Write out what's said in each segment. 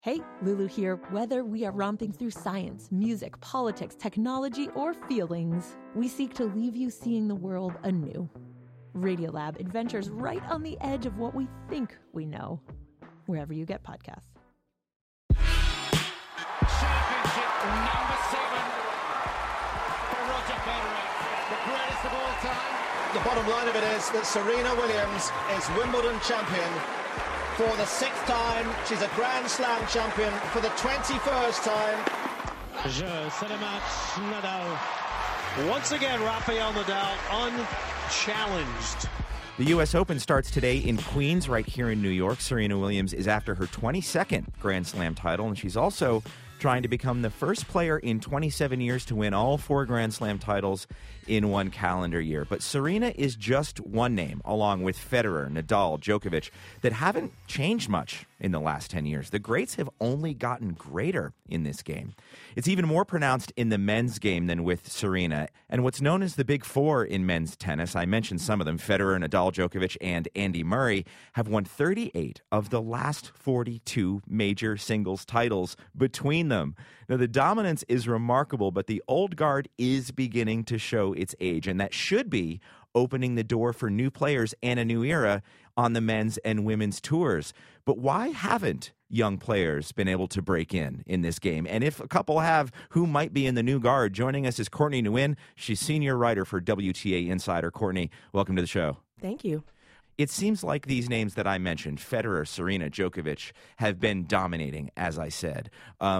Hey, Lulu here. Whether we are romping through science, music, politics, technology, or feelings, we seek to leave you seeing the world anew. Radiolab adventures right on the edge of what we think we know, wherever you get podcasts. Championship number 7 for Roger Federer, the greatest of all time. The bottom line of it is that Serena Williams is Wimbledon champion for the 6th time. She's a Grand Slam champion for the 21st time. C'est le match, Nadal. Once again, Rafael Nadal unchallenged. The U.S. Open starts today in Queens, right here in New York. Serena Williams is after her 22nd Grand Slam title, and she's also trying to become the first player in 27 years to win all 4 Grand Slam titles in one calendar year. But Serena is just one name, along with Federer, Nadal, Djokovic, that haven't changed much in the last 10 years. The greats have only gotten greater in this game. It's even more pronounced in the men's game than with Serena. And what's known as the Big Four in men's tennis, I mentioned some of them, Federer, Nadal, Djokovic, and Andy Murray, have won 38 of the last 42 major singles titles between them. Now, the dominance is remarkable, but the old guard is beginning to show its age, and that should be opening the door for new players and a new era on the men's and women's tours. But why haven't young players been able to break in this game? And if a couple have, who might be in the new guard? Joining us is Courtney Nguyen. She's senior writer for WTA Insider. Courtney, welcome to the show. Thank you. It seems like these names that I mentioned, Federer, Serena, Djokovic, have been dominating, as I said,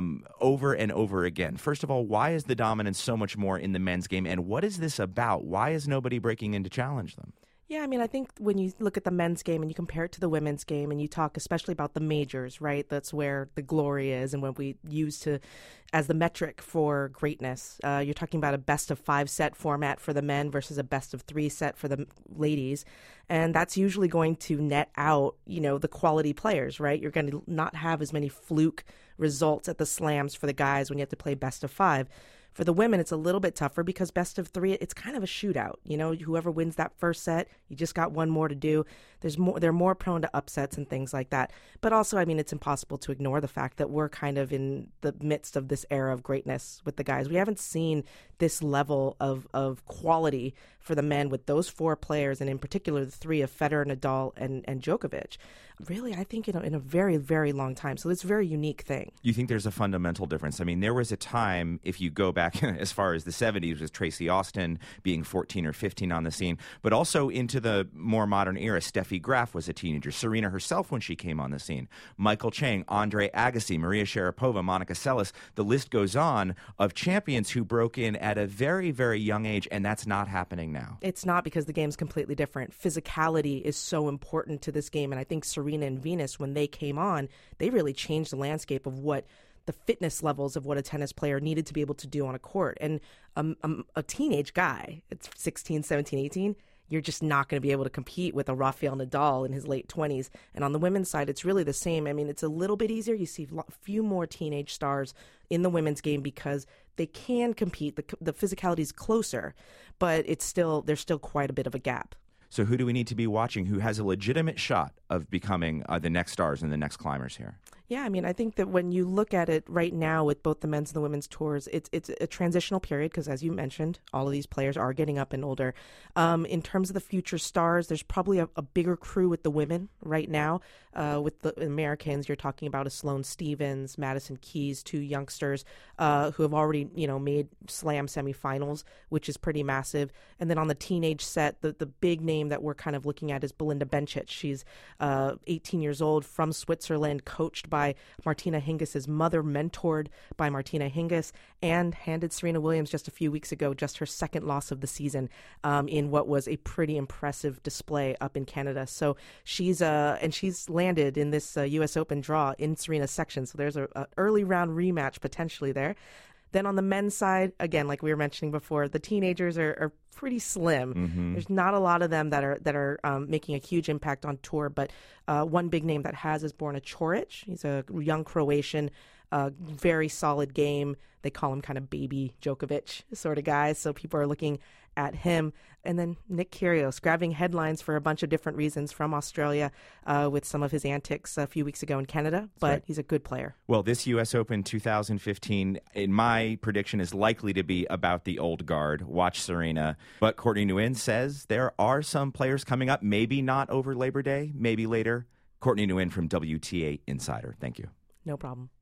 over and over again. First of all, why is the dominance so much more in the men's game, and what is this about? Why is nobody breaking in to challenge them? Yeah, I mean, I think when you look at the men's game and you compare it to the women's game and you talk especially about the majors, right? That's where the glory is and what we use as the metric for greatness. You're talking about a best-of-5 set format for the men versus a best-of-3 set for the ladies. And that's usually going to net out, the quality players, right? You're going to not have as many fluke results at the slams for the guys when you have to play best-of-5. For the women, it's a little bit tougher because best of 3, it's kind of a shootout. Whoever wins that first set, you just got one more to do. They're more prone to upsets and things like that. But also, I mean, it's impossible to ignore the fact that we're kind of in the midst of this era of greatness with the guys. We haven't seen this level of quality for the men with those 4 players, and in particular the 3 of Federer, Nadal, and Djokovic. Really, I think in a very, very long time. So it's a very unique thing. You think there's a fundamental difference? I mean, there was a time, if you go back as far as the 70s, with Tracy Austin being 14 or 15 on the scene, but also into the more modern era. Steffi Graf was a teenager. Serena herself when she came on the scene. Michael Chang, Andre Agassi, Maria Sharapova, Monica Seles. The list goes on of champions who broke in at a very, very young age, and that's not happening now. It's not, because the game's completely different. Physicality is so important to this game, and I think Serena and Venus, when they came on, they really changed the landscape of what the fitness levels of what a tennis player needed to be able to do on a court. And a teenage guy, it's 16, 17, 18, you're just not going to be able to compete with a Rafael Nadal in his late 20s. And on the women's side, it's really the same. I mean, it's a little bit easier. You see a few more teenage stars in the women's game because they can compete. The physicality is closer, but there's still quite a bit of a gap. So who do we need to be watching who has a legitimate shot of becoming the next stars and the next climbers here? Yeah, I mean, I think that when you look at it right now with both the men's and the women's tours, it's a transitional period because, as you mentioned, all of these players are getting up and older. In terms of the future stars, there's probably a bigger crew with the women right now. With the Americans, you're talking about a Sloane Stephens, Madison Keys, 2 youngsters who have already, made slam semifinals, which is pretty massive. And then on the teenage set, the big name that we're kind of looking at is Belinda Bencic. She's 18 years old, from Switzerland, coached by Martina Hingis' mother, mentored by Martina Hingis, and handed Serena Williams just a few weeks ago just her 2nd loss of the season in what was a pretty impressive display up in Canada. So she's landed in this U.S. Open draw in Serena's section. So there's an early round rematch potentially there. Then on the men's side, again, like we were mentioning before, the teenagers are pretty slim. Mm-hmm. There's not a lot of them that are making a huge impact on tour, but one big name that has is Borna Coric. He's a young Croatian, very solid game. They call him kind of baby Djokovic sort of guy. So people are looking at him. And then Nick Kyrgios grabbing headlines for a bunch of different reasons from Australia with some of his antics a few weeks ago in Canada, but he's a good player. Well, this U.S. Open 2015, in my prediction, is likely to be about the old guard. Watch Serena. But Courtney Nguyen says there are some players coming up, maybe not over Labor Day, maybe later. Courtney Nguyen from WTA Insider. Thank you. No problem.